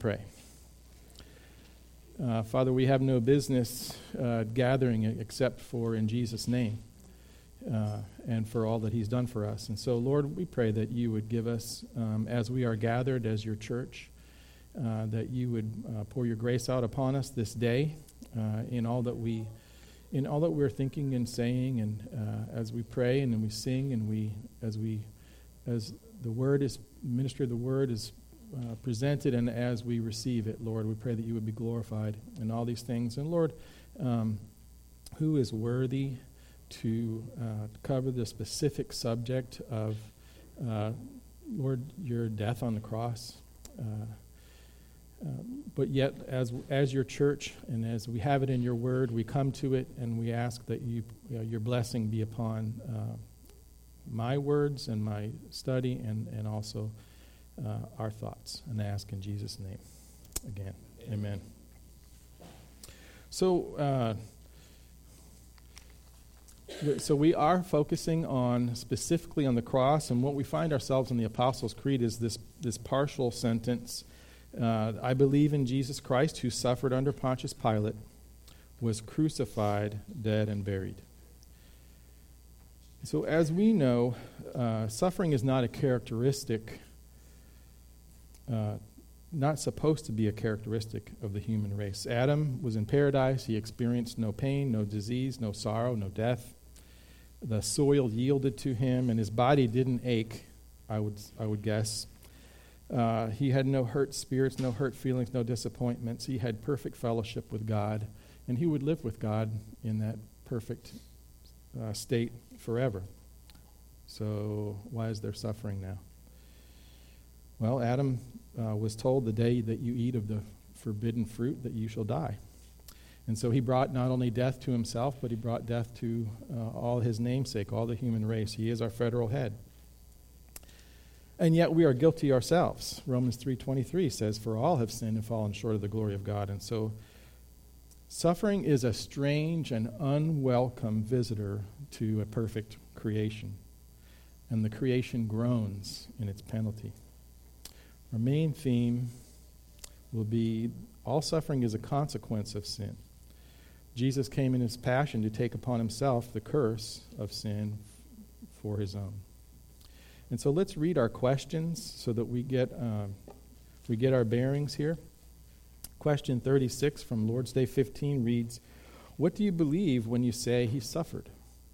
pray. Father, we have no business gathering except for in Jesus' name and for all that he's done for us. And so, Lord, we pray that you would give us, as we are gathered as your church, that you would pour your grace out upon us this day in all that we're thinking and saying, and as we pray and then we sing and as the word is ministered, the word is presented, and as we receive it, Lord, we pray that you would be glorified in all these things. And Lord, who is worthy to cover the specific subject of, Lord, your death on the cross? But yet, as your church, and as we have it in your word, we come to it and we ask that your blessing be upon my words and my study, and also our thoughts. And I ask in Jesus' name again. Amen. So we are focusing specifically on the cross, and what we find ourselves in the Apostles' Creed is this partial sentence. I believe in Jesus Christ, who suffered under Pontius Pilate, was crucified, dead, and buried. So as we know, suffering is not a characteristic, not supposed to be a characteristic of the human race. Adam was in paradise. He experienced no pain, no disease, no sorrow, no death. The soil yielded to him, and his body didn't ache, I would guess. He had no hurt spirits, no hurt feelings, no disappointments. He had perfect fellowship with God, and he would live with God in that perfect state forever. So why is there suffering now? Well, Adam was told the day that you eat of the forbidden fruit that you shall die. And so he brought not only death to himself, but he brought death to all his namesake, all the human race. He is our federal head. And yet we are guilty ourselves. Romans 3:23 says, "For all have sinned and fallen short of the glory of God." And so suffering is a strange and unwelcome visitor to a perfect creation. And the creation groans in its penalty. Our main theme will be all suffering is a consequence of sin. Jesus came in his passion to take upon himself the curse of sin for his own. And so let's read our questions so that we get our bearings here. Question 36 from Lord's Day 15 reads, "What do you believe when you say he suffered?"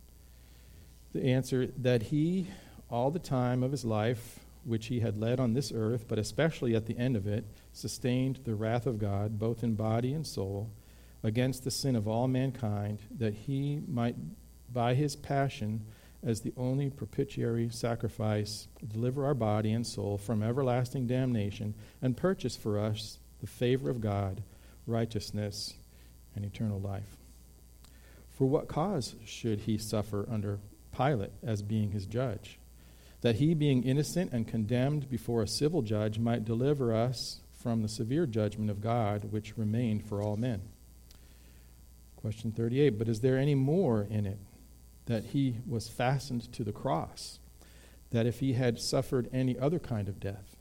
The answer, that he, all the time of his life, which he had led on this earth, but especially at the end of it, sustained the wrath of God, both in body and soul, against the sin of all mankind, that he might, by his passion, as the only propitiatory sacrifice, deliver our body and soul from everlasting damnation, and purchase for us the favor of God, righteousness, and eternal life. For what cause should he suffer under Pilate as being his judge? That he, being innocent and condemned before a civil judge, might deliver us from the severe judgment of God, which remained for all men. Question 38, "But is there any more in it, that he was fastened to the cross, that if he had suffered any other kind of death?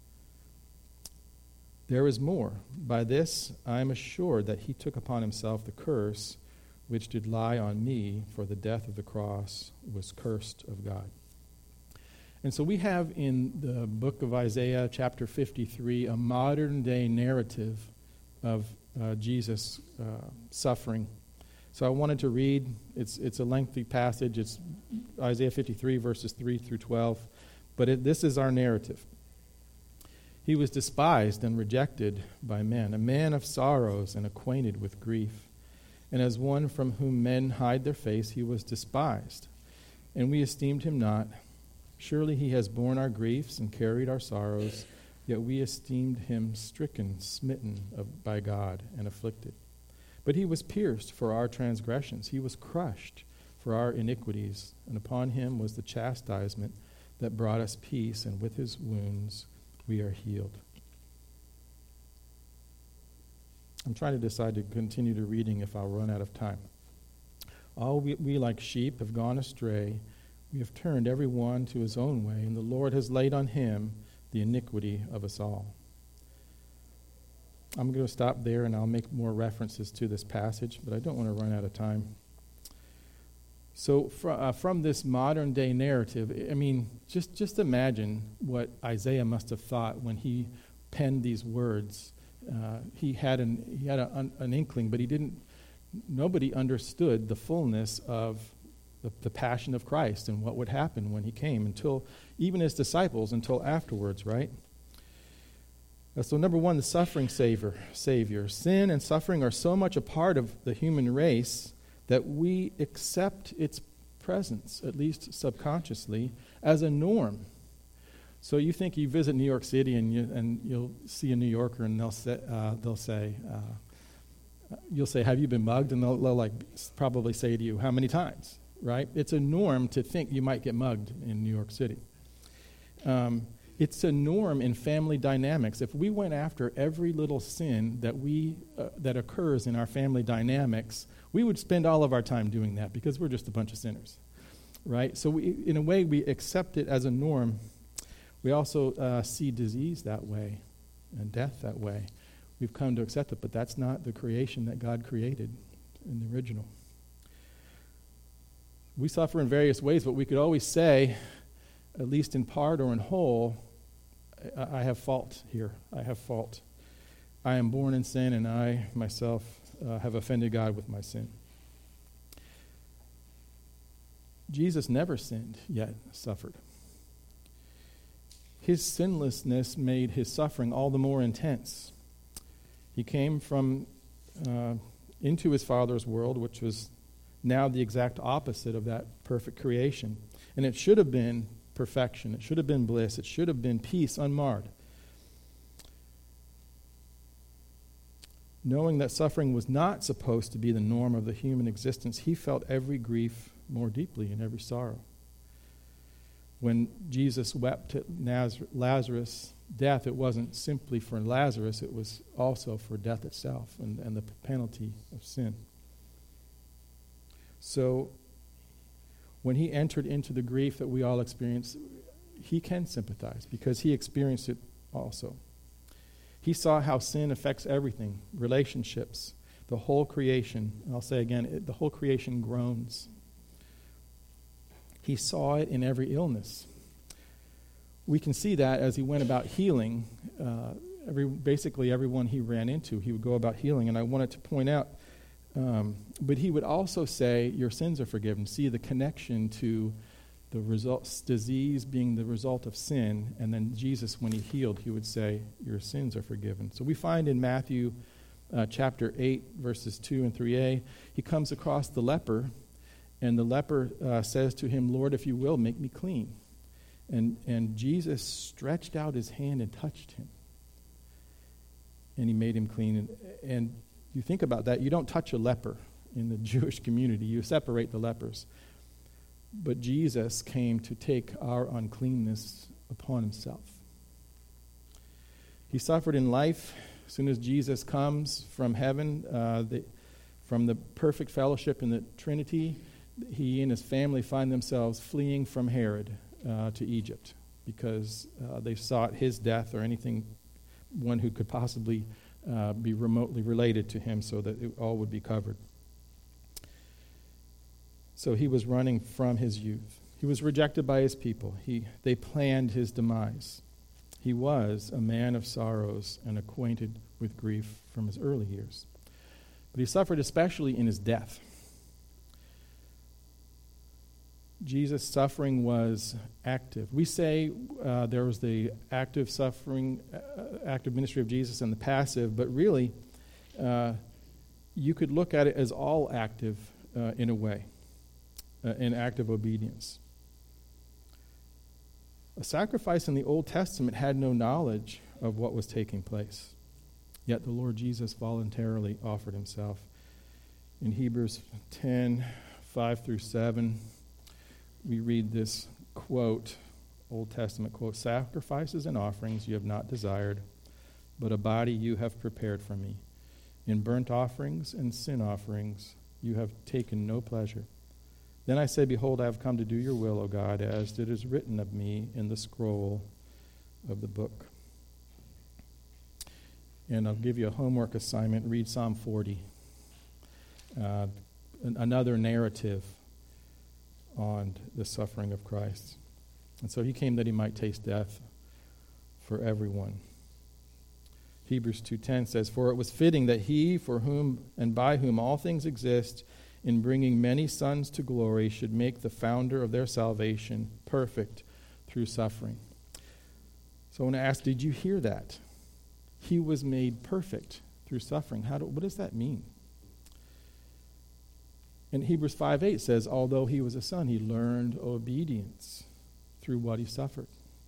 There is more. By this I am assured that he took upon himself the curse which did lie on me, for the death of the cross was cursed of God." And so we have in the book of Isaiah, chapter 53, a modern-day narrative of Jesus' suffering. So I wanted to read, it's a lengthy passage. It's Isaiah 53, verses 3 through 12. But this is our narrative. "He was despised and rejected by men, a man of sorrows and acquainted with grief. And as one from whom men hide their face, he was despised. And we esteemed him not. Surely he has borne our griefs and carried our sorrows, yet we esteemed him stricken, smitten by God, and afflicted. But he was pierced for our transgressions. He was crushed for our iniquities. And upon him was the chastisement that brought us peace, and with his wounds we are healed." I'm trying to decide to continue the reading if I'll run out of time. "All we like sheep have gone astray. We have turned every one to his own way, and the Lord has laid on him the iniquity of us all. I'm going to stop there, and I'll make more references to this passage, but I don't want to run out of time. So from this modern-day narrative, I mean, just imagine what Isaiah must have thought when he penned these words. He had an inkling, but nobody understood the fullness of the passion of Christ and what would happen when he came, until even his disciples, until afterwards, right? So number one, the suffering Savior. Sin and suffering are so much a part of the human race that we accept its presence, at least subconsciously, as a norm. So you think you visit New York City and you'll see a New Yorker and you'll say, have you been mugged? And they'll probably say to you, how many times, right? It's a norm to think you might get mugged in New York City. It's a norm in family dynamics. If we went after every little sin that occurs in our family dynamics, we would spend all of our time doing that because we're just a bunch of sinners, right? So in a way, we accept it as a norm. We also see disease that way and death that way. We've come to accept it, but that's not the creation that God created in the original. We suffer in various ways, but we could always say, at least in part or in whole, I have fault here. I have fault. I am born in sin, and I myself have offended God with my sin. Jesus never sinned, yet suffered. His sinlessness made his suffering all the more intense. He came into his Father's world, which was now the exact opposite of that perfect creation. And it should have been perfection. It should have been bliss. It should have been peace unmarred. Knowing that suffering was not supposed to be the norm of the human existence, he felt every grief more deeply and every sorrow. When Jesus wept at Lazarus' death, it wasn't simply for Lazarus, it was also for death itself and the penalty of sin. So when he entered into the grief that we all experience, he can sympathize because he experienced it also. He saw how sin affects everything, relationships, the whole creation. And I'll say again, the whole creation groans. He saw it in every illness. We can see that as he went about healing. Basically everyone he ran into, he would go about healing. And I wanted to point out, but he would also say, your sins are forgiven. See the connection to the results, disease being the result of sin. And then Jesus, when he healed, he would say, your sins are forgiven. So we find in Matthew chapter 8, verses 2 and 3a, he comes across the leper, and the leper says to him, Lord, if you will, make me clean. And Jesus stretched out his hand and touched him. And he made him clean. And you think about that, you don't touch a leper in the Jewish community. You separate the lepers. But Jesus came to take our uncleanness upon himself. He suffered in life. As soon as Jesus comes from heaven, from the perfect fellowship in the Trinity, he and his family find themselves fleeing from Herod to Egypt because they sought his death or one who could possibly be remotely related to him so that it all would be covered. So he was running from his youth. He was rejected by his people. They planned his demise. He was a man of sorrows and acquainted with grief from his early years. But he suffered especially in his death. Jesus' suffering was active. We say there was the active suffering, active ministry of Jesus and the passive, but really you could look at it as all active in a way, in active obedience. A sacrifice in the Old Testament had no knowledge of what was taking place, yet the Lord Jesus voluntarily offered himself. In Hebrews 10, 5 through 7, we read this quote, Old Testament quote, sacrifices and offerings you have not desired, but a body you have prepared for me. In burnt offerings and sin offerings you have taken no pleasure. Then I say, behold, I have come to do your will, O God, as it is written of me in the scroll of the book. And I'll give you a homework assignment. Read Psalm 40. Another narrative on the suffering of Christ. And so he came that he might taste death for everyone. Hebrews 2:10 says, "For it was fitting that he, for whom and by whom all things exist, in bringing many sons to glory, should make the founder of their salvation perfect through suffering." So I want to ask, did you hear that? He was made perfect through suffering. What does that mean? And Hebrews 5:8 says, although he was a son, he learned obedience through what he suffered.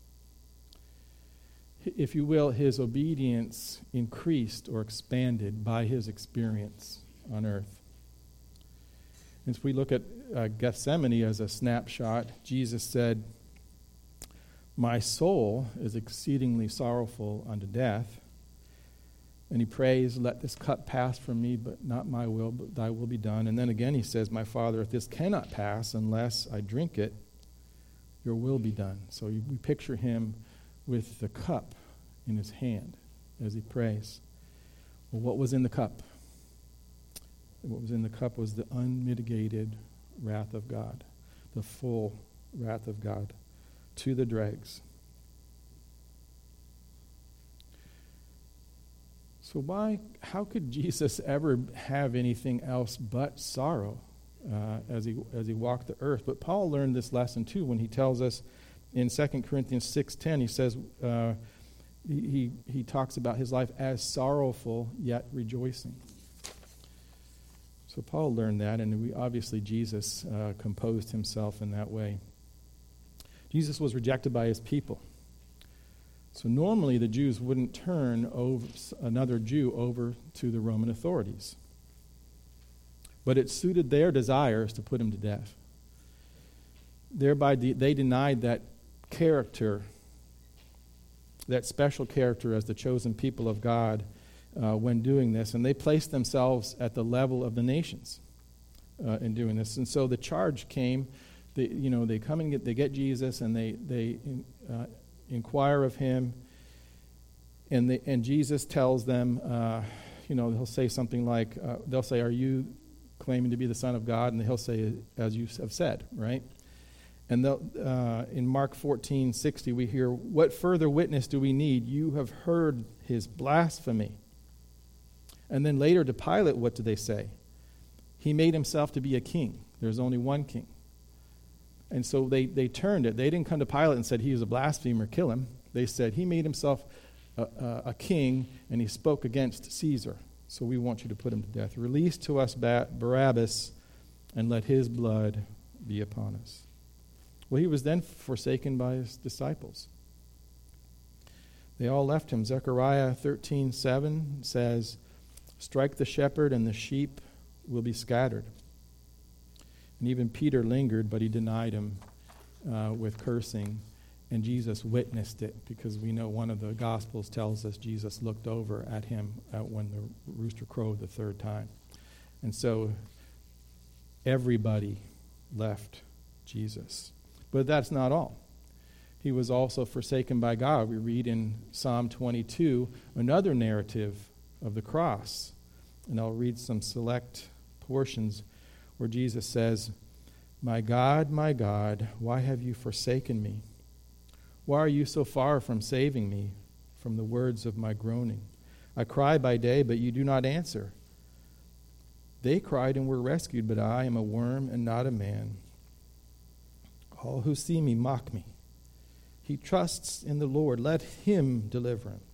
If you will, his obedience increased or expanded by his experience on earth. As we look at Gethsemane as a snapshot, Jesus said, "My soul is exceedingly sorrowful unto death." And he prays, "Let this cup pass from me, but not my will, but thy will be done." And then again he says, "My Father, if this cannot pass unless I drink it, your will be done." So we picture him with the cup in his hand as he prays. Well, what was in the cup? What was in the cup was the unmitigated wrath of God, the full wrath of God to the dregs. So how could Jesus ever have anything else but sorrow as he walked the earth? But Paul learned this lesson too when he tells us in 2 Corinthians 6:10, he says, he talks about his life as sorrowful yet rejoicing. So Paul learned that, and obviously Jesus composed himself in that way. Jesus was rejected by his people. So normally the Jews wouldn't turn another Jew over to the Roman authorities. But it suited their desires to put him to death. Thereby they denied that character, that special character as the chosen people of God when doing this. And they placed themselves at the level of the nations in doing this. And so the charge came, they come and they get Jesus and they inquire of him, and Jesus tells them, he'll say something like, they'll say, "Are you claiming to be the Son of God?" And he'll say, "As you have said," right? And in Mark 14:60 we hear, "What further witness do we need? You have heard his blasphemy." And then later to Pilate, what do they say? He made himself to be a king. There's only one king. And so they turned it. They didn't come to Pilate and said he was a blasphemer, kill him. They said he made himself a king and he spoke against Caesar. So we want you to put him to death. Release to us Barabbas and let his blood be upon us. Well, he was then forsaken by his disciples. They all left him. Zechariah 13:7 says, "Strike the shepherd and the sheep will be scattered." And even Peter lingered, but he denied him with cursing. And Jesus witnessed it, because we know one of the Gospels tells us Jesus looked over at him when the rooster crowed the third time. And so everybody left Jesus. But that's not all. He was also forsaken by God. We read in Psalm 22 another narrative of the cross. And I'll read some select portions where Jesus says, my God, why have you forsaken me? Why are you so far from saving me from the words of my groaning? I cry by day, but you do not answer. They cried and were rescued, but I am a worm and not a man. All who see me mock me. He trusts in the Lord. Let him deliver him.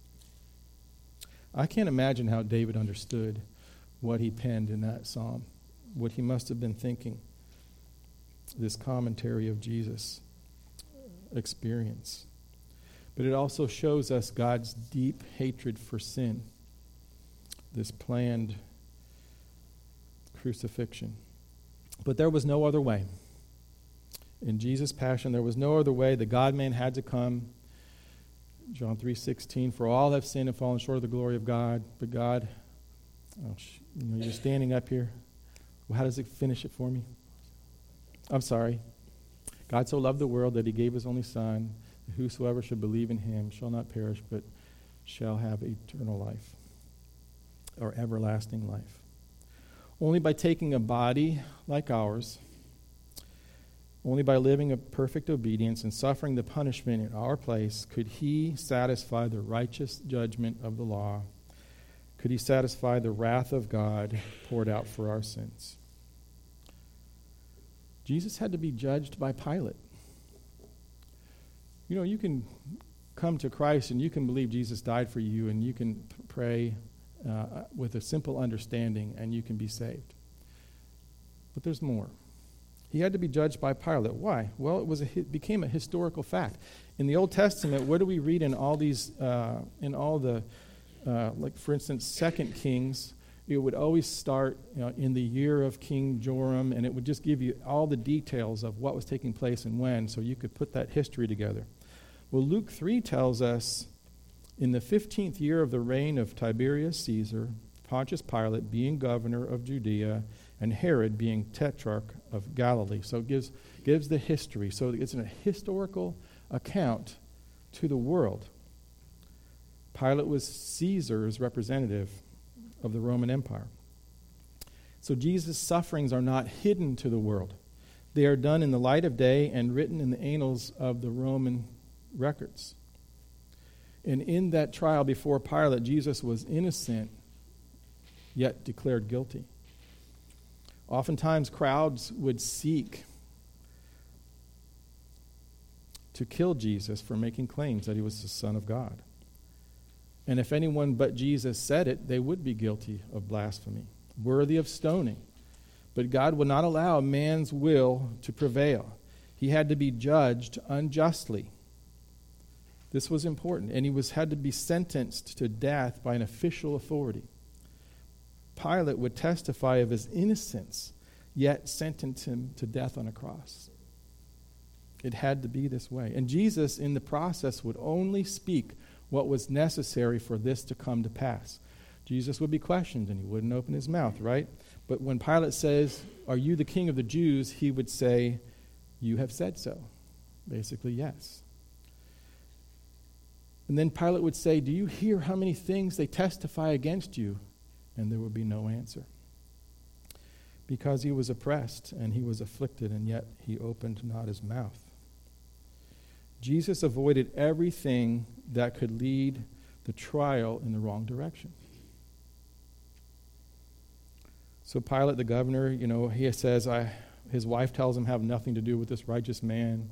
I can't imagine how David understood what he penned in that psalm, what he must have been thinking, this commentary of Jesus' experience. But it also shows us God's deep hatred for sin, this planned crucifixion. But there was no other way. In Jesus' passion, there was no other way. The God-man had to come. John 3:16, for all have sinned and fallen short of the glory of God. But God, you're standing up here. Well, how does it finish it for me? I'm sorry. God so loved the world that he gave his only Son, that whosoever should believe in him shall not perish, but shall have eternal life, or everlasting life. Only by taking a body like ours, only by living a perfect obedience and suffering the punishment in our place, could he satisfy the righteous judgment of the law. Could he satisfy the wrath of God poured out for our sins. Jesus had to be judged by Pilate. You know, you can come to Christ and you can believe Jesus died for you, and you can pray with a simple understanding, and you can be saved. But there's more. He had to be judged by Pilate. Why? Well, it became a historical fact. In the Old Testament, what do we read in all these, like for instance, 2 Kings? It would always start in the year of King Joram, and it would just give you all the details of what was taking place and when, so you could put that history together. Well, Luke 3 tells us, in the 15th year of the reign of Tiberius Caesar, Pontius Pilate being governor of Judea, and Herod being tetrarch of Galilee. So it gives the history. So it's a historical account to the world. Pilate was Caesar's representative of the Roman Empire. So Jesus' sufferings are not hidden to the world. They are done in the light of day and written in the annals of the Roman records. And in that trial before Pilate, Jesus was innocent, yet declared guilty. Oftentimes, crowds would seek to kill Jesus for making claims that he was the Son of God. And if anyone but Jesus said it, they would be guilty of blasphemy, worthy of stoning. But God would not allow man's will to prevail. He had to be judged unjustly. This was important, and he had to be sentenced to death by an official authority. Pilate would testify of his innocence, yet sentence him to death on a cross. It had to be this way. And Jesus, in the process, would only speak what was necessary for this to come to pass. Jesus would be questioned, and he wouldn't open his mouth, right? But when Pilate says, "Are you the king of the Jews?" he would say, "You have said so." Basically, yes. And then Pilate would say, "Do you hear how many things they testify against you?" And there would be no answer. Because he was oppressed and he was afflicted, and yet he opened not his mouth. Jesus avoided everything that could lead the trial in the wrong direction. So Pilate, the governor, he says, his wife tells him, "Have nothing to do with this righteous man."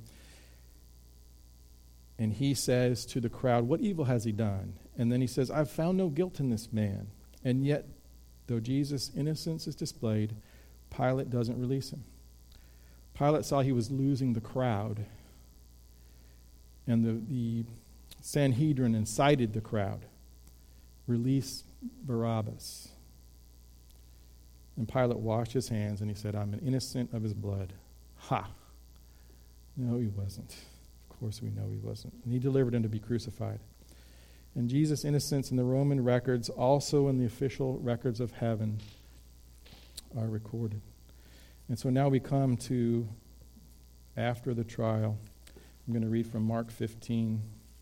And he says to the crowd, "What evil has he done?" And then he says, "I've found no guilt in this man." And yet, though Jesus' innocence is displayed, Pilate doesn't release him. Pilate saw he was losing the crowd. And the Sanhedrin incited the crowd. Release Barabbas. And Pilate washed his hands and he said, "I'm an innocent of his blood." Ha! No, he wasn't. Of course we know he wasn't. And he delivered him to be crucified. And Jesus' innocence in the Roman records, also in the official records of heaven, are recorded. And so now we come to after the trial. I'm going to read from Mark 15.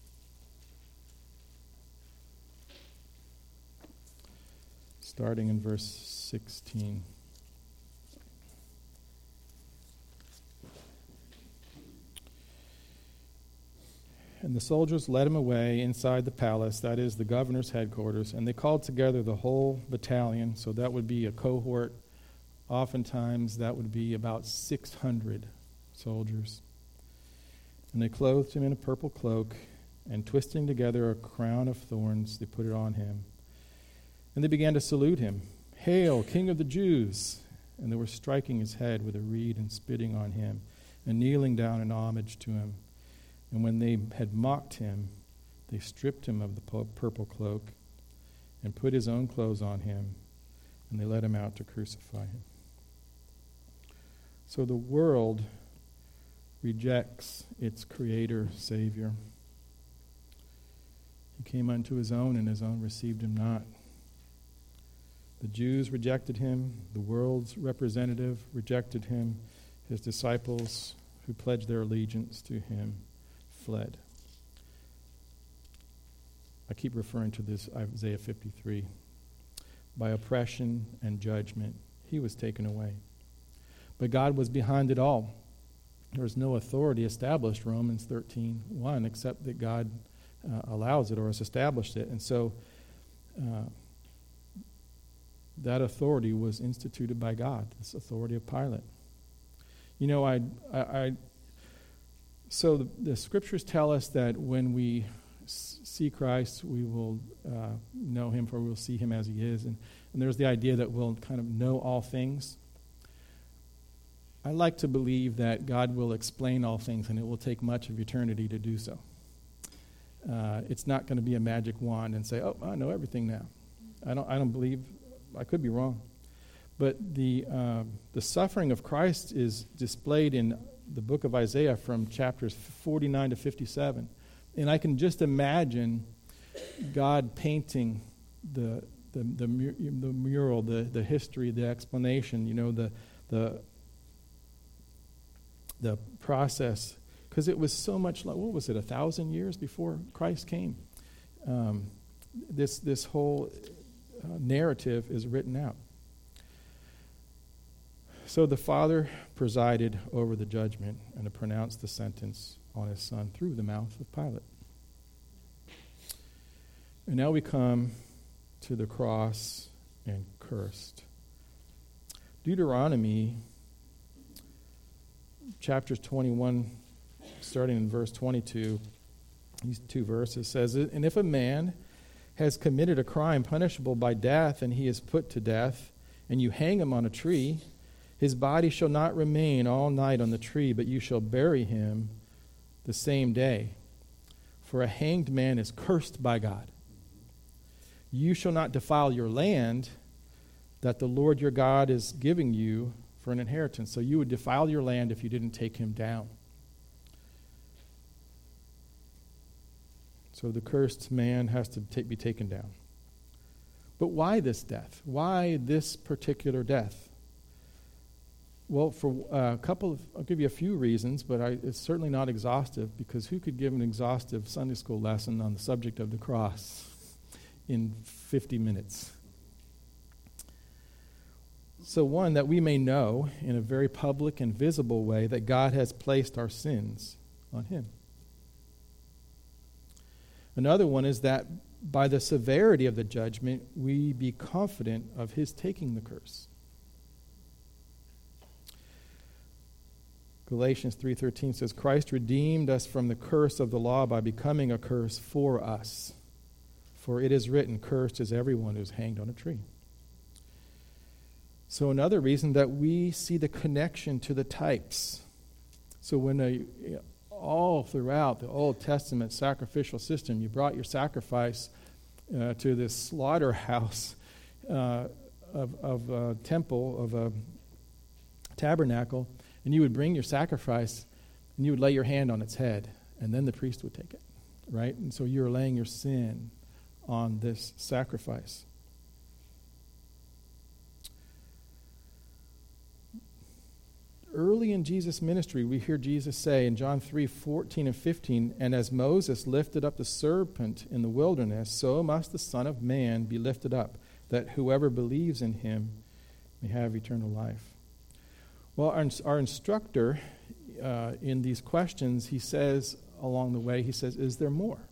Starting in verse 16. And the soldiers led him away inside the palace, that is the governor's headquarters, and they called together the whole battalion, so that would be a cohort. Oftentimes that would be about 600 soldiers. And they clothed him in a purple cloak, and twisting together a crown of thorns, they put it on him. And they began to salute him, "Hail, King of the Jews!" And they were striking his head with a reed and spitting on him, and kneeling down in homage to him. And when they had mocked him, they stripped him of the purple cloak and put his own clothes on him, and they led him out to crucify him. So the world rejects its Creator, Savior. He came unto his own, and his own received him not. The Jews rejected him. The world's representative rejected him. His disciples, who pledged their allegiance to him, fled. I keep referring to this Isaiah 53. By oppression and judgment, he was taken away. But God was behind it all. There was no authority established, Romans 13:1, except that God allows it or has established it. And so that authority was instituted by God, this authority of Pilate. You know, so the scriptures tell us that when we see Christ, we will know him, for we will see him as he is. And there's the idea that we'll kind of know all things. I like to believe that God will explain all things, and it will take much of eternity to do so. It's not going to be a magic wand and say, "Oh, I know everything now." I don't believe. I could be wrong, but the suffering of Christ is displayed in the book of Isaiah from chapters 49 to 57, and I can just imagine God painting the mural, the history, the explanation. You know, the process, because it was so much like, what was it, 1,000 years before Christ came? This whole narrative is written out. So the Father presided over the judgment and pronounced the sentence on his Son through the mouth of Pilate. And now we come to the cross and cursed. Deuteronomy chapter 21, starting in verse 22, these two verses says, "And if a man has committed a crime punishable by death, and he is put to death, and you hang him on a tree, his body shall not remain all night on the tree, but you shall bury him the same day. For a hanged man is cursed by God. You shall not defile your land that the Lord your God is giving you for an inheritance." So you would defile your land if you didn't take him down. So the cursed man has to be taken down. But why this death? Why this particular death? Well, for I'll give you a few reasons, but it's certainly not exhaustive, because who could give an exhaustive Sunday school lesson on the subject of the cross in 50 minutes? So one, that we may know in a very public and visible way that God has placed our sins on him. Another one is that by the severity of the judgment, we be confident of his taking the curse. Galatians 3:13 says, "Christ redeemed us from the curse of the law by becoming a curse for us. For it is written, 'Cursed is everyone who is hanged on a tree.'" So another reason, that we see the connection to the types. So when all throughout the Old Testament sacrificial system, you brought your sacrifice to this slaughterhouse of a temple, of a tabernacle, and you would bring your sacrifice, and you would lay your hand on its head, and then the priest would take it, right? And so you're laying your sin on this sacrifice. Early in Jesus' ministry, we hear Jesus say in John 3:14 and 15, "And as Moses lifted up the serpent in the wilderness, so must the Son of Man be lifted up, that whoever believes in him may have eternal life." Well, our instructor in these questions, he says along the way, he says, "Is there more?"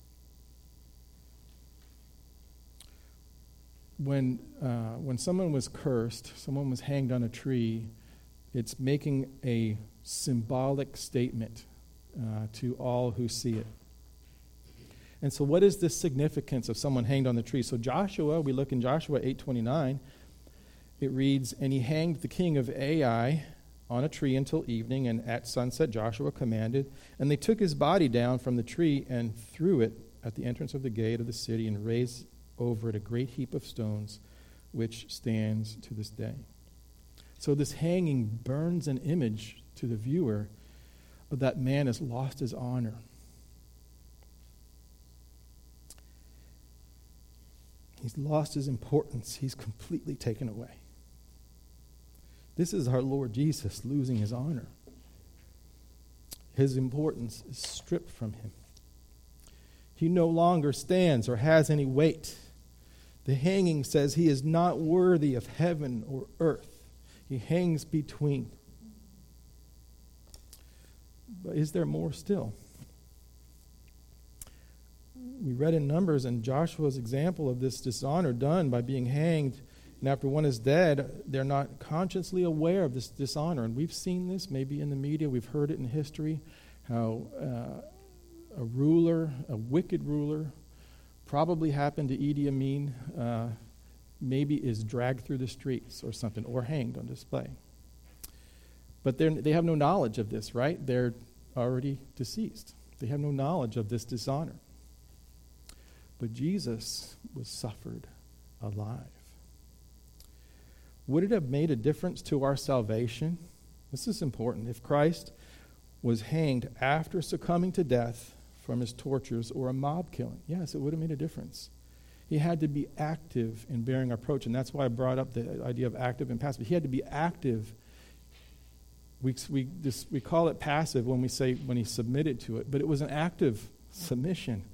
When someone was cursed, someone was hanged on a tree, it's making a symbolic statement to all who see it. And so what is the significance of someone hanged on the tree? So Joshua, we look in Joshua 8:29, it reads, "And he hanged the king of Ai on a tree until evening, and at sunset Joshua commanded, and they took his body down from the tree and threw it at the entrance of the gate of the city, and raised over it a great heap of stones, which stands to this day." So this hanging burns an image to the viewer of that man has lost his honor. He's lost his importance. He's completely taken away. This is our Lord Jesus losing his honor. His importance is stripped from him. He no longer stands or has any weight. The hanging says he is not worthy of heaven or earth. He hangs between. But is there more still? We read in Numbers and Joshua's example of this dishonor done by being hanged, and after one is dead, they're not consciously aware of this dishonor. And we've seen this maybe in the media, we've heard it in history, how a ruler, a wicked ruler, probably happened to Idi Amin, maybe is dragged through the streets or something, or hanged on display. But they have no knowledge of this, right? They're already deceased. They have no knowledge of this dishonor. But Jesus was suffered alive. Would it have made a difference to our salvation? This is important. If Christ was hanged after succumbing to death from his tortures or a mob killing, yes, it would have made a difference. He had to be active in bearing our reproach, and that's why I brought up the idea of active and passive. He had to be active. We call it passive when we say when he submitted to it, but it was an active submission.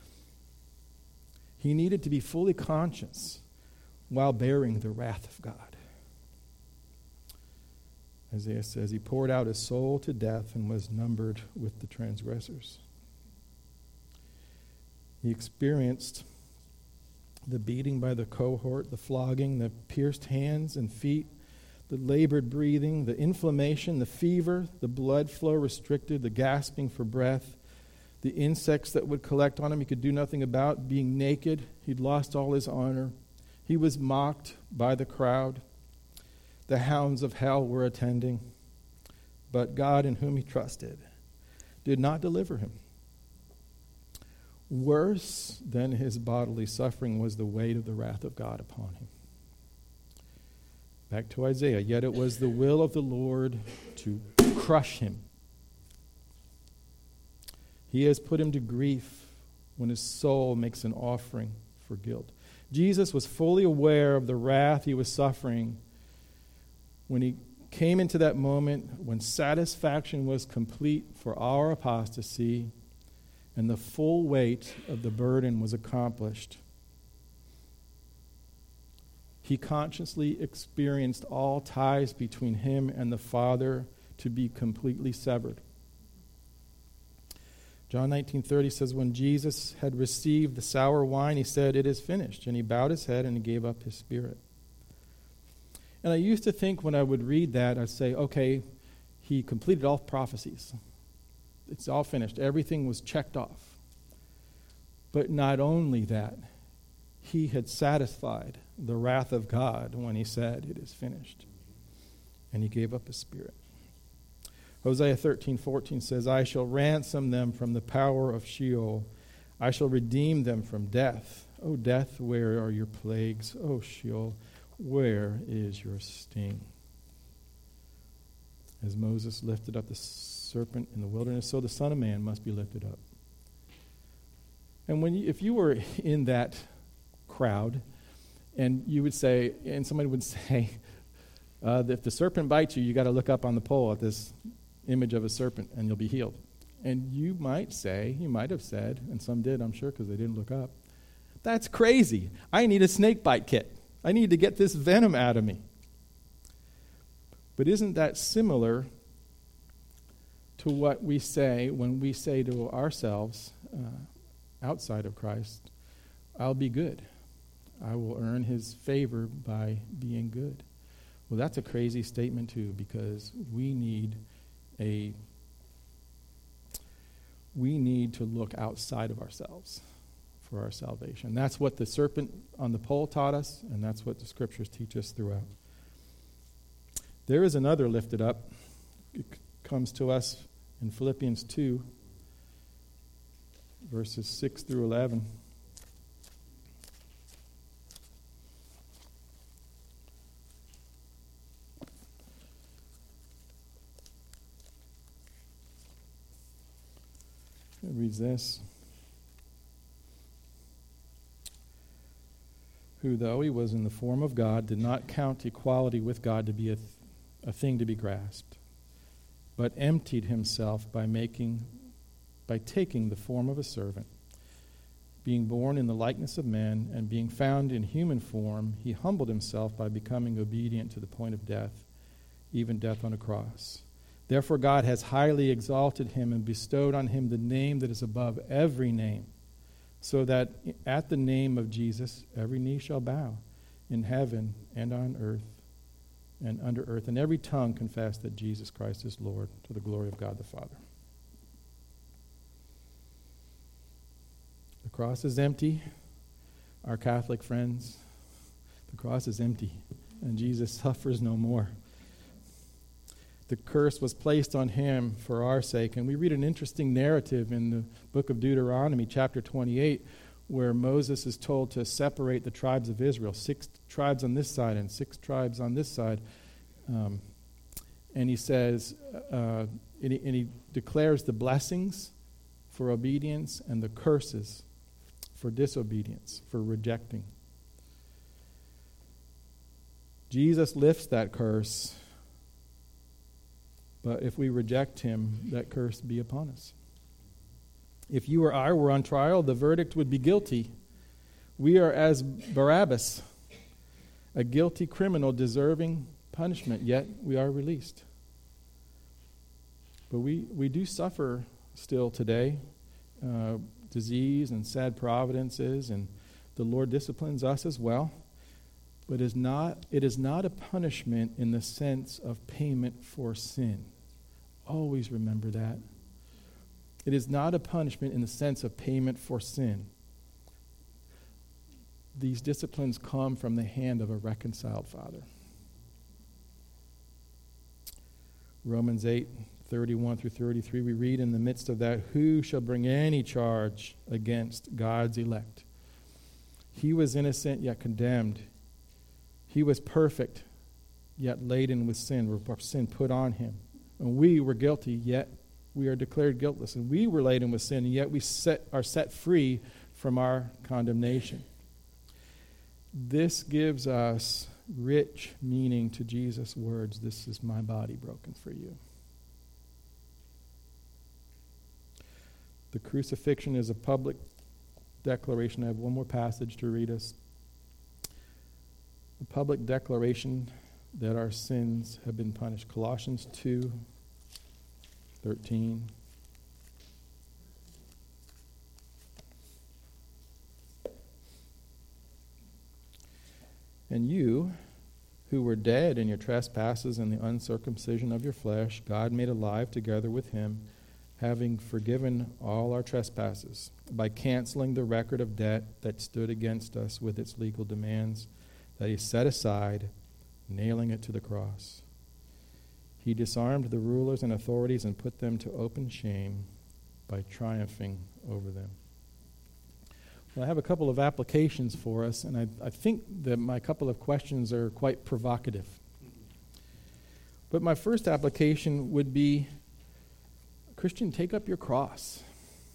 He needed to be fully conscious while bearing the wrath of God. Isaiah says he poured out his soul to death and was numbered with the transgressors. He experienced the beating by the cohort, the flogging, the pierced hands and feet, the labored breathing, the inflammation, the fever, the blood flow restricted, the gasping for breath, the insects that would collect on him he could do nothing about, being naked. He'd lost all his honor. He was mocked by the crowd. The hounds of hell were attending. But God, in whom he trusted, did not deliver him. Worse than his bodily suffering was the weight of the wrath of God upon him. Back to Isaiah. Yet it was the will of the Lord to crush him. He has put him to grief when his soul makes an offering for guilt. Jesus was fully aware of the wrath he was suffering when he came into that moment when satisfaction was complete for our apostasy and the full weight of the burden was accomplished. He consciously experienced all ties between him and the Father to be completely severed. John 19:30 says, when Jesus had received the sour wine, he said, "It is finished." And he bowed his head and he gave up his spirit. And I used to think when I would read that, I'd say, okay, he completed all prophecies. It's all finished. Everything was checked off. But not only that, he had satisfied the wrath of God when he said, "It is finished." And he gave up his spirit. Hosea 13:14 says, "I shall ransom them from the power of Sheol. I shall redeem them from death. O death, where are your plagues? O Sheol, where is your sting?" As Moses lifted up the serpent in the wilderness, so the Son of Man must be lifted up. And if you were in that crowd, and you would say, and somebody would say, if the serpent bites you, you got to look up on the pole at this image of a serpent, and you'll be healed. And you might have said, and some did, I'm sure, because they didn't look up, "That's crazy. I need a snake bite kit. I need to get this venom out of me." But isn't that similar to what we say when we say to ourselves, outside of Christ, "I'll be good. I will earn his favor by being good"? Well, that's a crazy statement too, because we need to look outside of ourselves for our salvation. That's what the serpent on the pole taught us, and that's what the scriptures teach us throughout. There is another lifted up. It comes to us in Philippians 2, verses 6 through 11. It reads this. "Who, though he was in the form of God, did not count equality with God to be a thing to be grasped, but emptied himself by taking the form of a servant, being born in the likeness of men, and being found in human form, he humbled himself by becoming obedient to the point of death, even death on a cross. Therefore God has highly exalted him and bestowed on him the name that is above every name, so that at the name of Jesus every knee shall bow, in heaven and on earth and under earth, and every tongue confess that Jesus Christ is Lord, to the glory of God the Father. The cross is empty, our Catholic friends. The cross is empty, and Jesus suffers no more. The curse was placed on him for our sake, and we read an interesting narrative in the book of Deuteronomy, chapter 28, where Moses is told to separate the tribes of Israel, 6 tribes on this side and 6 tribes on this side. And he says, and he declares the blessings for obedience and the curses for disobedience, for rejecting. Jesus lifts that curse, but if we reject him, that curse be upon us. If you or I were on trial, the verdict would be guilty. We are as Barabbas, a guilty criminal deserving punishment, yet we are released. But we do suffer still today, disease and sad providences, and the Lord disciplines us as well. But it is not a punishment in the sense of payment for sin. Always remember that. It is not a punishment in the sense of payment for sin. These disciplines come from the hand of a reconciled Father. Romans 8:31 through 33, we read in the midst of that, who shall bring any charge against God's elect? He was innocent, yet condemned. He was perfect, yet laden with sin, or sin put on him. And we were guilty, yet we are declared guiltless. And we were laden with sin, and yet we are set free from our condemnation. This gives us rich meaning to Jesus' words, this is my body broken for you. The crucifixion is a public declaration. I have one more passage to read us. A public declaration that our sins have been punished. Colossians 2:13. And you, who were dead in your trespasses and the uncircumcision of your flesh, God made alive together with him, having forgiven all our trespasses, by canceling the record of debt that stood against us with its legal demands, that he set aside, nailing it to the cross. He disarmed the rulers and authorities and put them to open shame by triumphing over them. Well, I have a couple of applications for us, and I think that my couple of questions are quite provocative. But my first application would be, Christian, take up your cross.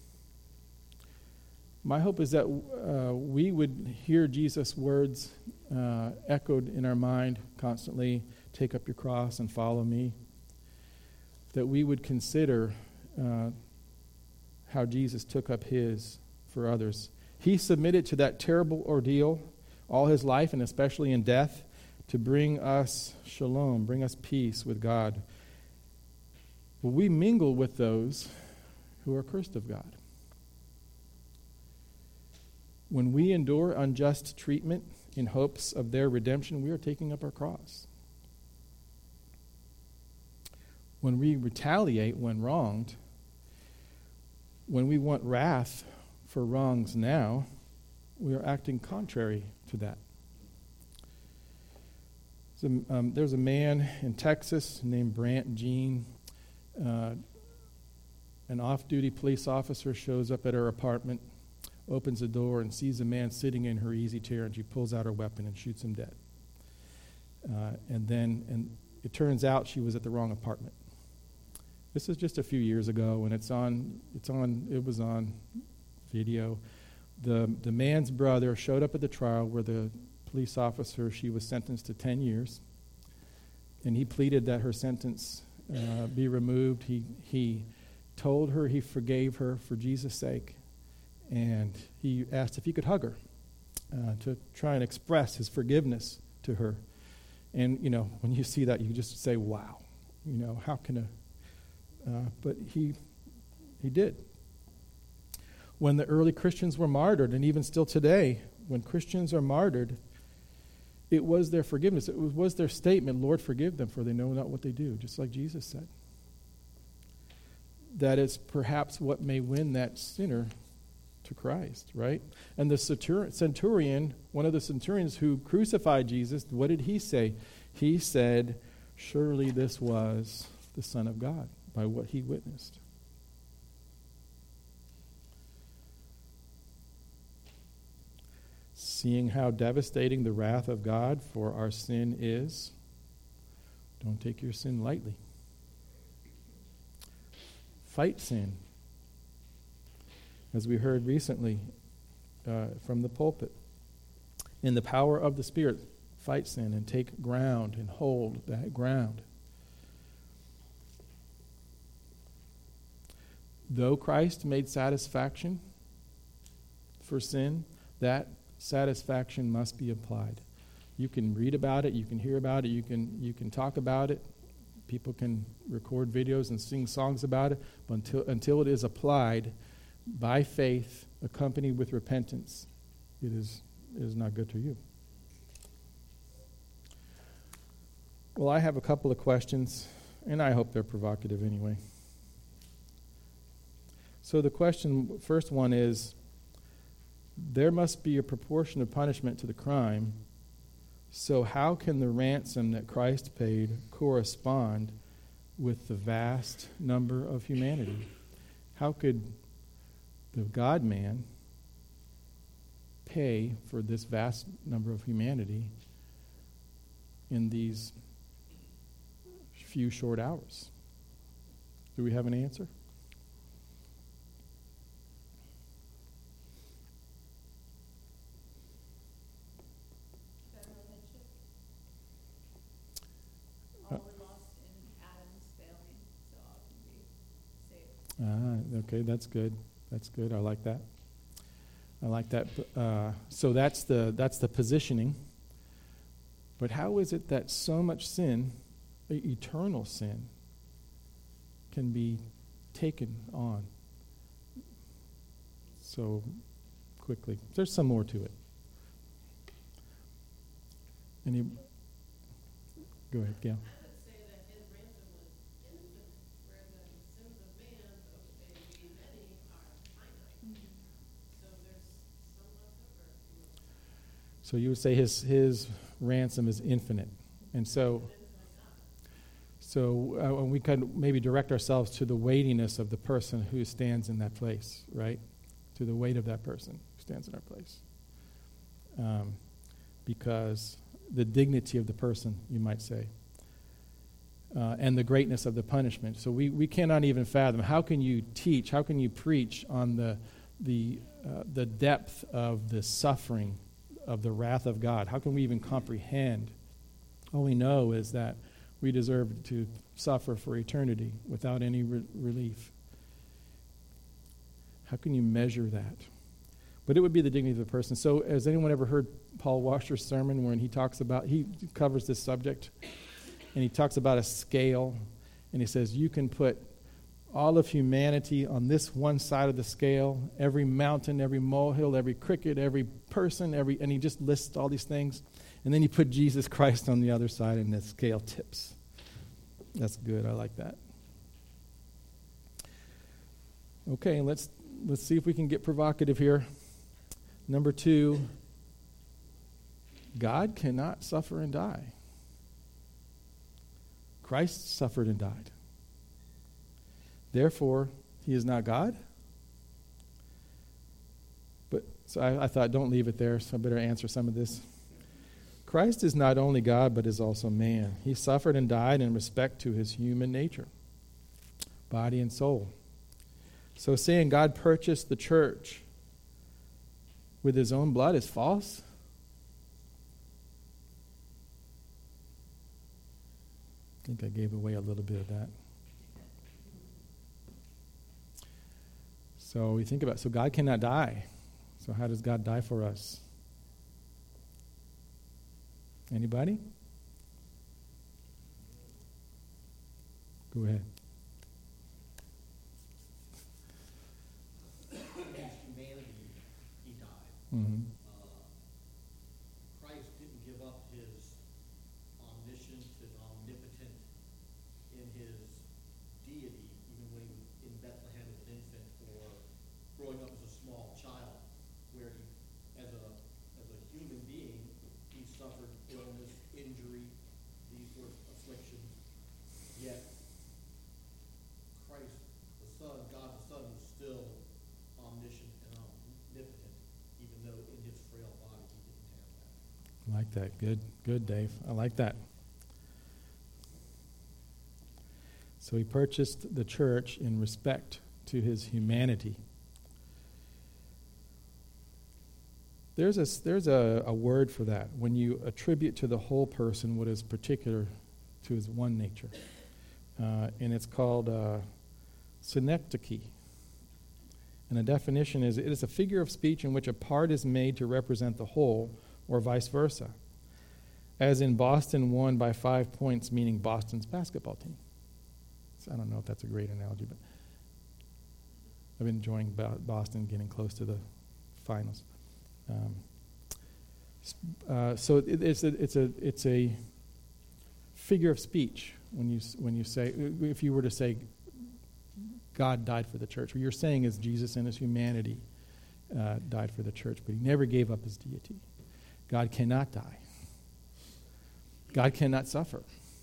My hope is that we would hear Jesus' words echoed in our mind constantly, take up your cross and follow me. That we would consider how Jesus took up his for others. He submitted to that terrible ordeal all his life, and especially in death, to bring us shalom, bring us peace with God. Well, we mingle with those who are cursed of God. When we endure unjust treatment in hopes of their redemption, we are taking up our cross. When we retaliate when wronged, when we want wrath for wrongs now, we are acting contrary to that. So, there's a man in Texas named Brant Jean. An off-duty police officer shows up at her apartment, opens the door, and sees a man sitting in her easy chair, and she pulls out her weapon and shoots him dead. And it turns out she was at the wrong apartment. This is just a few years ago, and it was on video. The man's brother showed up at the trial where the police officer, she was sentenced to 10 years, and he pleaded that her sentence be removed. He told her he forgave her for Jesus' sake, And he asked if he could hug her to try and express his forgiveness to her. And, when you see that, you just say, wow. How can but he did. When the early Christians were martyred, and even still today, when Christians are martyred, it was their forgiveness. It was their statement, Lord, forgive them, for they know not what they do, just like Jesus said. That is perhaps what may win that sinner to Christ, right? And the centurion, one of the centurions who crucified Jesus, what did he say? He said, surely this was the Son of God, by what he witnessed. Seeing how devastating the wrath of God for our sin is, don't take your sin lightly. Fight sin. As we heard recently from the pulpit. In the power of the Spirit, fight sin and take ground and hold that ground. Though Christ made satisfaction for sin, that satisfaction must be applied. You can read about it, you can hear about it, you can talk about it. People can record videos and sing songs about it, but until it is applied by faith, accompanied with repentance, it is not good to you. Well, I have a couple of questions, and I hope they're provocative anyway. So the first one is, there must be a proportion of punishment to the crime, so how can the ransom that Christ paid correspond with the vast number of humanity? How could the God-man pay for this vast number of humanity in these few short hours? Do we have an answer? Okay, that's good. That's good. I like that. So that's the positioning. But how is it that so much sin, eternal sin, can be taken on so quickly? There's some more to it. Go ahead, Gail. So you would say his ransom is infinite. And so we can maybe direct ourselves to the weightiness of the person who stands in that place, right? To the weight of that person who stands in our place. Because the dignity of the person, you might say, and the greatness of the punishment. So we cannot even fathom. How can you teach, how can you preach on the depth of the suffering of the wrath of God? How can we even comprehend? All we know is that we deserve to suffer for eternity without any relief. How can you measure that? But it would be the dignity of the person. So has anyone ever heard Paul Washer's sermon when he covers this subject, and he talks about a scale, and he says you can put all of humanity on this one side of the scale, every mountain, every molehill, every cricket, every person, and he just lists all these things. And then you put Jesus Christ on the other side, and the scale tips. That's good. I like that. Okay, let's see if we can get provocative here. Number 2, God cannot suffer and die. Christ suffered and died. Therefore, he is not God. But so I thought, don't leave it there, so I better answer some of this. Christ is not only God, but is also man. He suffered and died in respect to his human nature, body and soul. So saying God purchased the church with his own blood is false. I think I gave away a little bit of that. So we think about, so God cannot die. So how does God die for us? Anybody? Go ahead. Humanity, he died. Mm-hmm. Christ didn't give up his omniscience, his omnipotent in his deity, even when he was in Bethlehem as an infant or growing up as a small child, where he, as a human being, he suffered illness, injury, these sorts of afflictions. Yet Christ, the Son, God the Son, was still omniscient and omnipotent, even though in his frail body he didn't have that. I like that. Good, Dave. I like that. So he purchased the church in respect to his humanity. There's a word for that, when you attribute to the whole person what is particular to his one nature. And it's called synecdoche. And the definition is, it is a figure of speech in which a part is made to represent the whole, or vice versa. As in Boston won by 5 points, meaning Boston's basketball team. So I don't know if that's a great analogy, but I've been enjoying Boston getting close to the finals. So it's a figure of speech when you say, if you were to say God died for the church, what you're saying is Jesus in his humanity died for the church, but he never gave up his deity. God cannot die. God cannot suffer.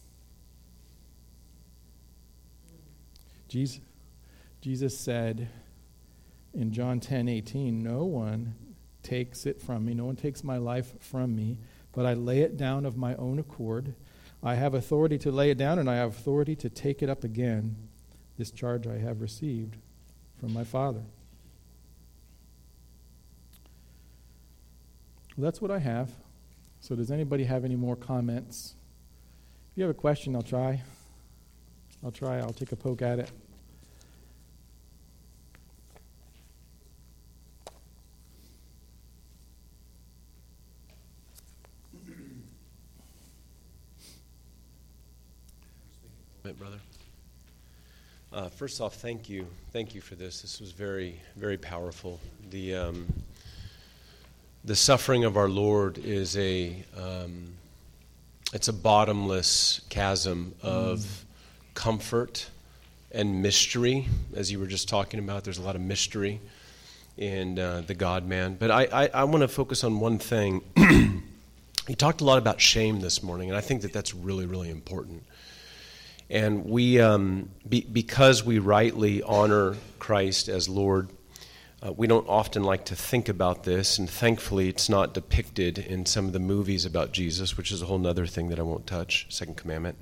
Jesus said in John 10:18, no one takes it from me, no one takes my life from me, but I lay it down of my own accord. I have authority to lay it down, and I have authority to take it up again. This charge I have received from my Father. Well, that's what I have. So does anybody have any more comments? If you have a question, I'll try. I'll take a poke at it. Brother. First off, thank you for this. This was very, very powerful. The suffering of our Lord is it's a bottomless chasm of comfort and mystery, as you were just talking about. There's a lot of mystery in the God-man. But I want to focus on one thing. He talked a lot about shame this morning, and I think that's really, really important. And we, because we rightly honor Christ as Lord, we don't often like to think about this, and thankfully it's not depicted in some of the movies about Jesus, which is a whole other thing that I won't touch, Second Commandment.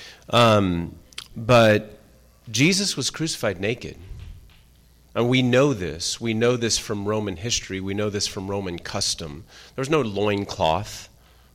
But Jesus was crucified naked. And we know this. We know this from Roman history. We know this from Roman custom. There was no loincloth.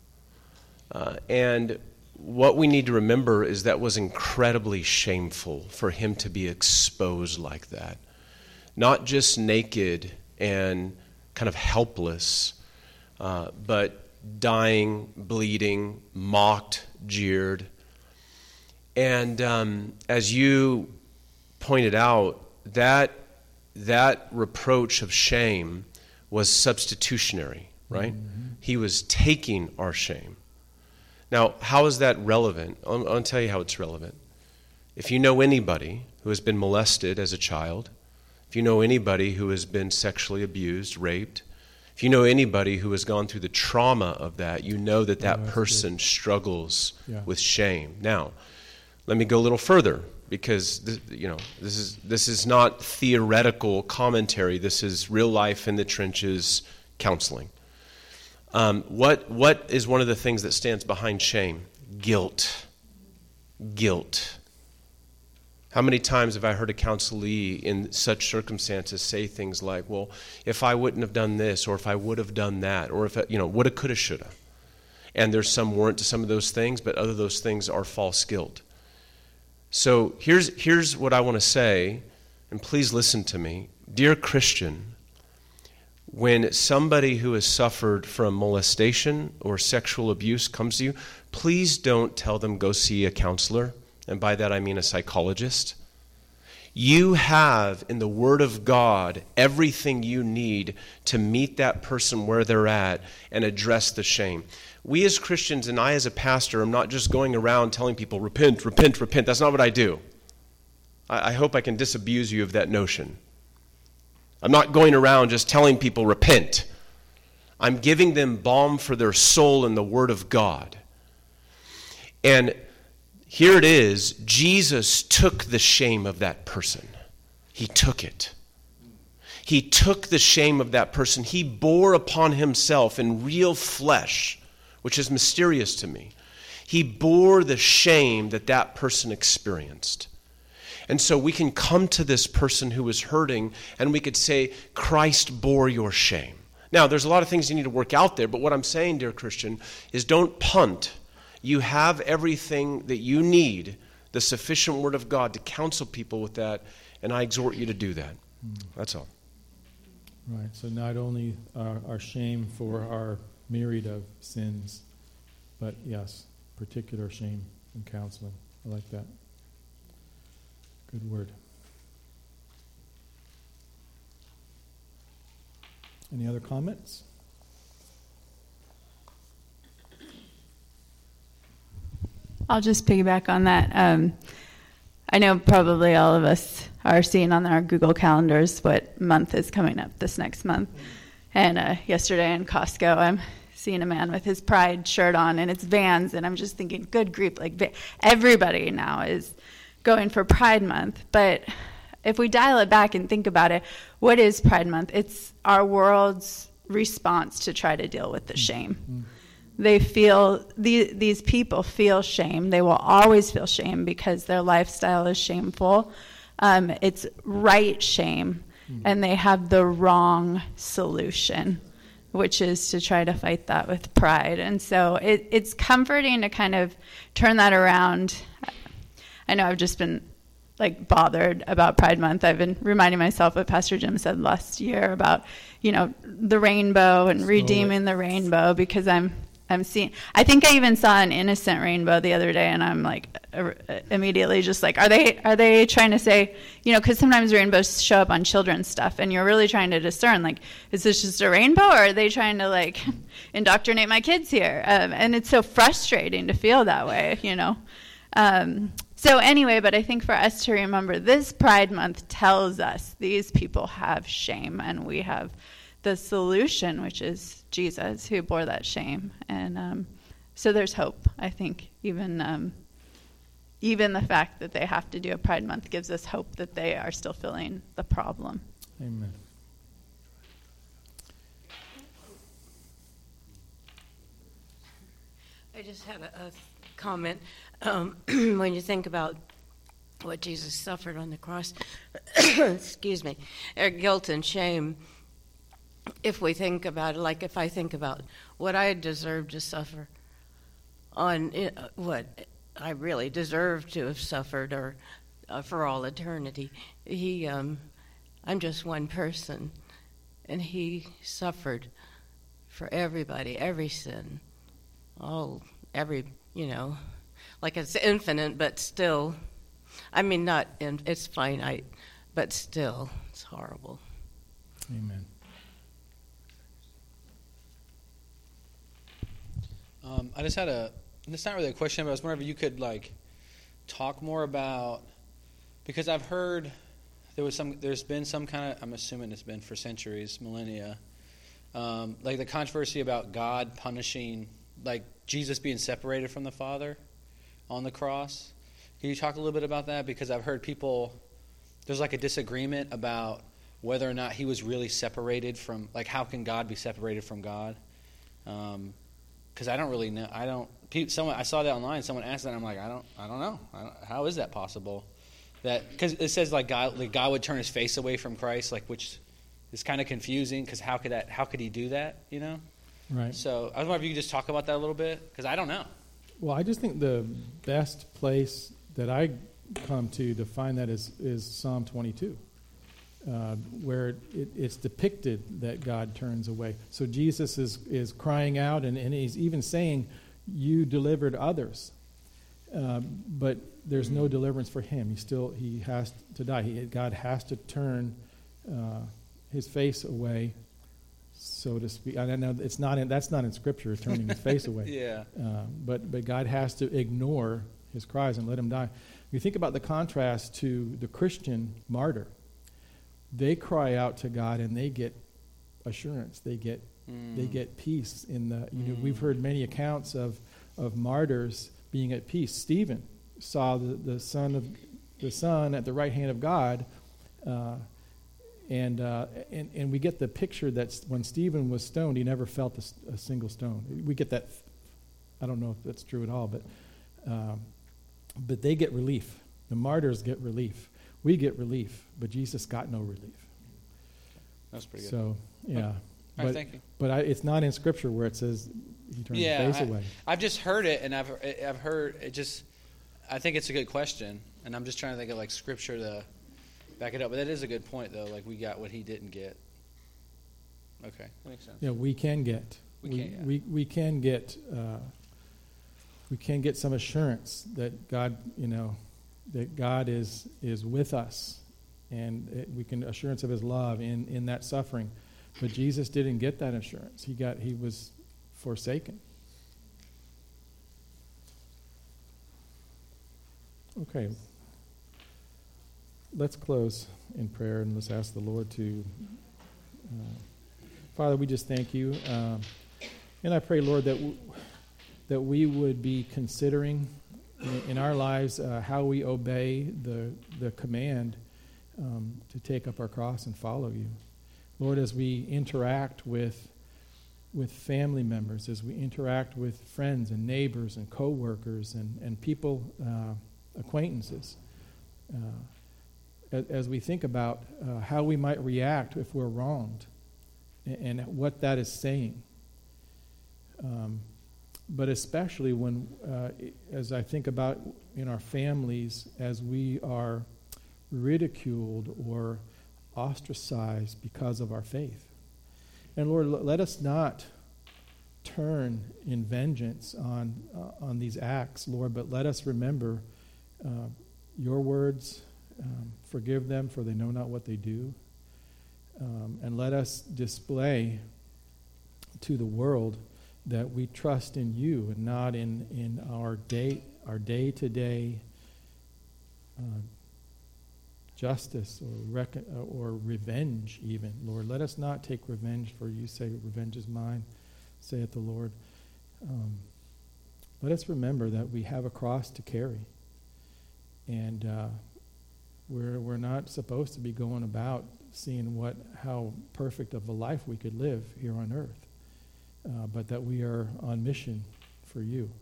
And what we need to remember is that was incredibly shameful for him to be exposed like that. Not just naked and kind of helpless, but dying, bleeding, mocked, jeered. And as you pointed out, that reproach of shame was substitutionary, right? Mm-hmm. He was taking our shame. Now, how is that relevant? I'll tell you how it's relevant. If you know anybody who has been molested as a child, if you know anybody who has been sexually abused, raped, if you know anybody who has gone through the trauma of that, you know that person struggles with shame. Now, let me go a little further, because this is not theoretical commentary. This is real life in the trenches counseling. What is one of the things that stands behind shame? Guilt. How many times have I heard a counselee in such circumstances say things like, well, if I wouldn't have done this, or if I would have done that, or if, woulda, coulda, shoulda. And there's some warrant to some of those things, but other those things are false guilt. So here's what I want to say, and please listen to me. dear Christian, when somebody who has suffered from molestation or sexual abuse comes to you, please don't tell them go see a counselor, and by that I mean a psychologist. You have in the Word of God everything you need to meet that person where they're at and address the shame. We as Christians, and I as a pastor, am not just going around telling people, repent, repent, repent. That's not what I do. I hope I can disabuse you of that notion. I'm not going around just telling people, repent. I'm giving them balm for their soul in the Word of God. And here it is, Jesus took the shame of that person. He took it. He took the shame of that person. He bore upon himself in real flesh, which is mysterious to me. He bore the shame that that person experienced. And so we can come to this person who was hurting and we could say, Christ bore your shame. Now, there's a lot of things you need to work out there, but what I'm saying, dear Christian, is don't punt. You have everything that you need, the sufficient Word of God, to counsel people with that, and I exhort you to do that. That's all. Right, so not only our shame for our myriad of sins, but yes, particular shame in counseling. I like that. Good word. Any other comments? I'll just piggyback on that. I know probably all of us are seeing on our Google calendars what month is coming up this next month. And yesterday in Costco, I'm seeing a man with his Pride shirt on, and it's Vans, and I'm just thinking, good grief, like everybody now is going for Pride Month. But if we dial it back and think about it, what is Pride Month? It's our world's response to try to deal with the shame. They feel, these people feel shame. They will always feel shame because their lifestyle is shameful. It's right shame, and they have the wrong solution, which is to try to fight that with pride. And so it's comforting to kind of turn that around. I know I've just been bothered about Pride Month. I've been reminding myself what Pastor Jim said last year about, the rainbow and redeeming the rainbow, because I'm seeing, I think I even saw an innocent rainbow the other day, and I'm immediately just are they trying to say, because sometimes rainbows show up on children's stuff, and you're really trying to discern, is this just a rainbow, or are they trying to indoctrinate my kids here? And it's so frustrating to feel that way, So anyway, but I think for us to remember, this Pride Month tells us these people have shame, and we have the solution, which is Jesus, who bore that shame. And so there's hope, I think. Even the fact that they have to do a Pride Month gives us hope that they are still feeling the problem. Amen. I just had a comment. When you think about what Jesus suffered on the cross, excuse me, guilt and shame, if we think about it, if I think about what I deserve to suffer, on what I really deserve to have suffered, or for all eternity, I'm just one person, and he suffered for everybody, every sin, it's infinite, but still, it's finite, but still, it's horrible. Amen. I just had it's not really a question, but I was wondering if you could talk more about, because I've heard there's been some kind of, I'm assuming it's been for centuries, millennia, the controversy about God punishing, Jesus being separated from the Father on the cross. Can you talk a little bit about that? Because I've heard there's a disagreement about whether or not he was really separated from, how can God be separated from God? Because I don't really know. I saw that online. Someone asked that, and I'm I don't know. How is that possible? Because it says God would turn his face away from Christ, which is kind of confusing. Because how could he do that? Right. So I was wondering if you could just talk about that a little bit, because I don't know. Well, I just think the best place that I come to find that is Psalm 22. where it's depicted that God turns away. So Jesus is crying out, and he's even saying, you delivered others. But there's no deliverance for him. He has to die. God has to turn his face away, so to speak. I know that's not in Scripture, turning his face away. Yeah. But God has to ignore his cries and let him die. You think about the contrast to the Christian martyr. They cry out to God and they get assurance. They get peace in the. We've heard many accounts of martyrs being at peace. Stephen saw the Son at the right hand of God, and we get the picture that when Stephen was stoned, he never felt a single stone. We get that. I don't know if that's true at all, but they get relief. The martyrs get relief. We get relief, but Jesus got no relief. That's pretty good. So, yeah. All right, thank you. But it's not in Scripture where it says he turned his face away. I've just heard it, and I've heard it just. I think it's a good question, and I'm just trying to think of like Scripture to back it up. But that is a good point, though. Like we got what he didn't get. Okay, that makes sense. Yeah, we can get. We can get. We can get some assurance that God, that God is with us, and we can assurance of His love in that suffering. But Jesus didn't get that assurance. He was forsaken. Okay. Let's close in prayer and let's ask the Lord to. Father, we just thank you, and I pray, Lord, that we would be considering in our lives how we obey the command to take up our cross and follow you. Lord, as we interact with family members, as we interact with friends and neighbors and co-workers and people, acquaintances, as we think about how we might react if we're wronged and what that is saying. But especially when, as I think about in our families, as we are ridiculed or ostracized because of our faith. And Lord, let us not turn in vengeance on these acts, Lord, but let us remember your words, forgive them for they know not what they do, and let us display to the world that we trust in you and not in our day-to-day justice or revenge even. Lord, let us not take revenge, for you say revenge is mine, saith the Lord. Let us remember that we have a cross to carry, and we're not supposed to be going about seeing how perfect of a life we could live here on earth. But that we are on mission for you.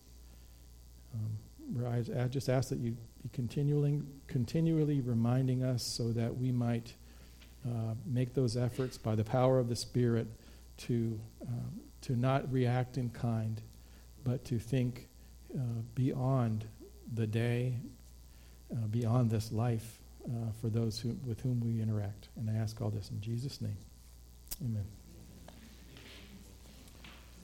I just ask that you be continually reminding us so that we might make those efforts by the power of the Spirit to not react in kind, but to think beyond the day, beyond this life for those with whom we interact. And I ask all this in Jesus' name. Amen.